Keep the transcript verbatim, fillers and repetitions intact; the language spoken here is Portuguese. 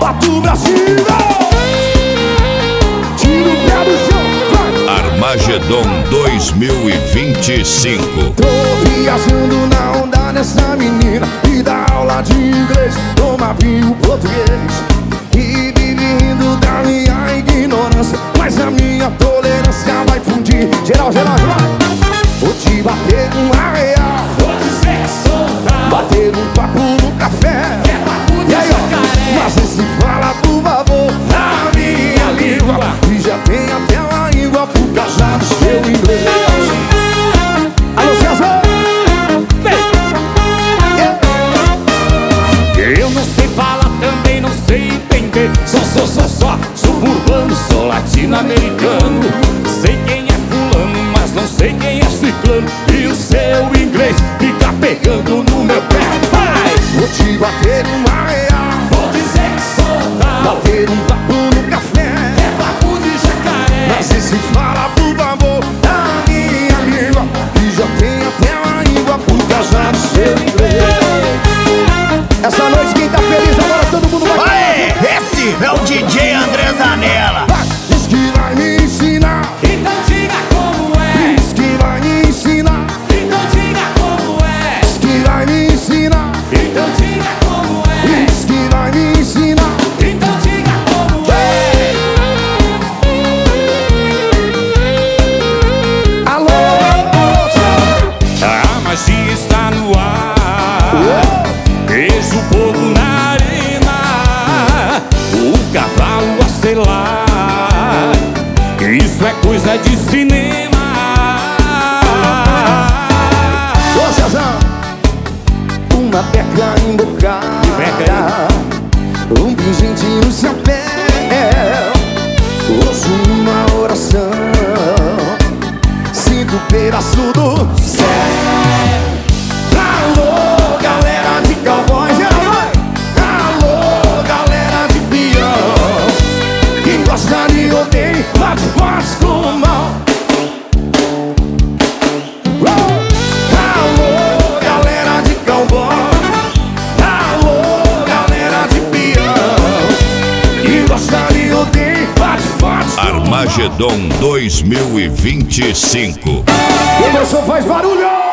bate o Brasil. Tira o pé do chão, vai. Armagedon dois mil e vinte e cinco. Tô viajando na onda dessa menina e dá aula de inglês, toma vinho português e vive rindo da minha ignorância, mas a minha tolerância vai fundir. Geral, geral, geral. Vou te bater uma real, Vou dizer que sou bravo, bater um papo no café. é papo de E aí, ó, jacaré. mas se fala por favor na minha língua, e já tem até uma língua por causa do seu inglês. Alô, César! Eu não sei falar, também não sei entender. Só sou, só, só suburbano, sou latino-americano. Sei quem é fulano, mas não sei quem é ciclano. E o seu inglês fica pegando no meu pé. Vai! Vou te bater uma real, Vou dizer que sou bravo, bater um papo no café. é papo de jacaré. Mas se fala por favor na minha língua, e já tem até uma língua por causa do seu inglês. Essa noite quem tá feliz agora todo mundo vai. Aê, esse é o D J André Zanella. Vai, diz que vai me ensinar, Então diga como é, diz que vai me ensinar, então diga como é, diz que vai me ensinar, então diga como é, diz que vai me ensinar. então diga como é. Alô, A magia está no ar, vejo o fogo na arena, o cavalo a selar. Isso é coisa de cinema. ô Cezão, uma beca embocada, beca um pingente no seu pé, ouço uma oração, sinto o pedaço do céu. Alô, galera de cowboy, já vai. Alô, galera de peão, quem gosta de odeio, bate forte com o mal. Alô, galera de cowboy, alô, galera de peão, quem gosta de odeio, bate forte com o mal. Armagedon dois mil e vinte e cinco. O meu som faz barulho!